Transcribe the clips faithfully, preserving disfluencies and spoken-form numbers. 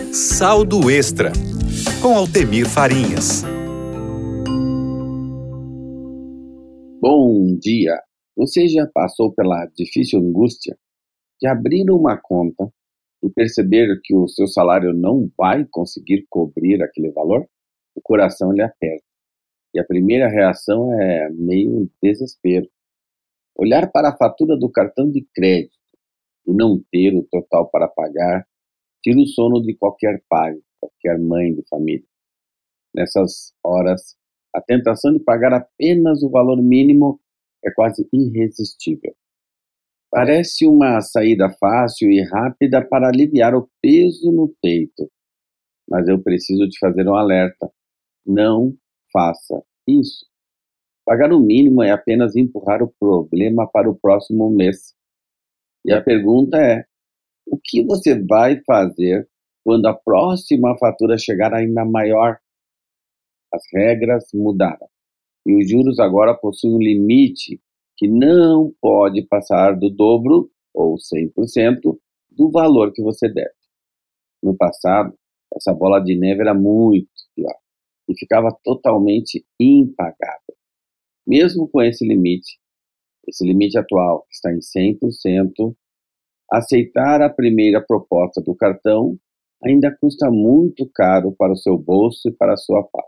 Saldo Extra, com Altemir Farinhas. Bom dia! Você já passou pela difícil angústia de abrir uma conta e perceber que o seu salário não vai conseguir cobrir aquele valor? O coração lhe aperta e a primeira reação é meio desespero. Olhar para a fatura do cartão de crédito e não ter o total para pagar tira o sono de qualquer pai, qualquer mãe de família. Nessas horas, a tentação de pagar apenas o valor mínimo é quase irresistível. Parece uma saída fácil e rápida para aliviar o peso no peito. Mas eu preciso te fazer um alerta. Não faça isso. Pagar o mínimo é apenas empurrar o problema para o próximo mês. E a pergunta é: o que você vai fazer quando a próxima fatura chegar ainda maior? As regras mudaram e os juros agora possuem um limite que não pode passar do dobro ou cem por cento do valor que você deve. No passado, essa bola de neve era muito pior e ficava totalmente impagável. Mesmo com esse limite, esse limite atual que está em cem por cento, aceitar a primeira proposta do cartão ainda custa muito caro para o seu bolso e para a sua paz.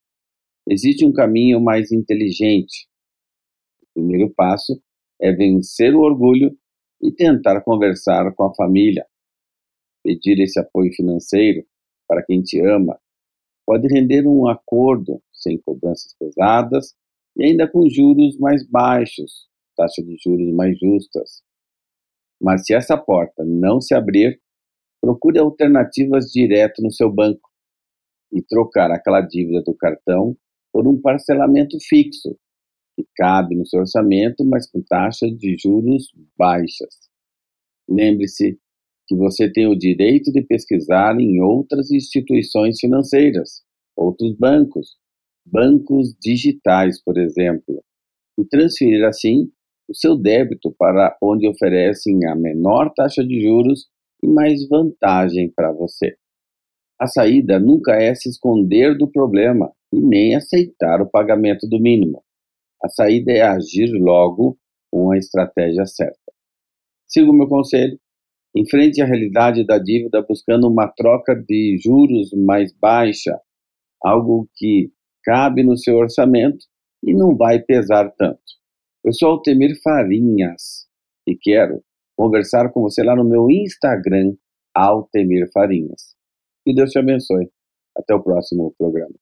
Existe um caminho mais inteligente. O primeiro passo é vencer o orgulho e tentar conversar com a família. Pedir esse apoio financeiro para quem te ama pode render um acordo sem cobranças pesadas e ainda com juros mais baixos, taxas de juros mais justas. Mas se essa porta não se abrir, procure alternativas direto no seu banco e trocar aquela dívida do cartão por um parcelamento fixo, que cabe no seu orçamento, mas com taxas de juros baixas. Lembre-se que você tem o direito de pesquisar em outras instituições financeiras, outros bancos, bancos digitais, por exemplo, e transferir assim o seu débito para onde oferecem a menor taxa de juros e mais vantagem para você. A saída nunca é se esconder do problema e nem aceitar o pagamento do mínimo. A saída é agir logo com a estratégia certa. Siga o meu conselho. Enfrente a realidade da dívida buscando uma troca de juros mais baixa, algo que cabe no seu orçamento e não vai pesar tanto. Eu sou Altemir Farinhas e quero conversar com você lá no meu Instagram, Altemir Farinhas. Que Deus te abençoe. Até o próximo programa.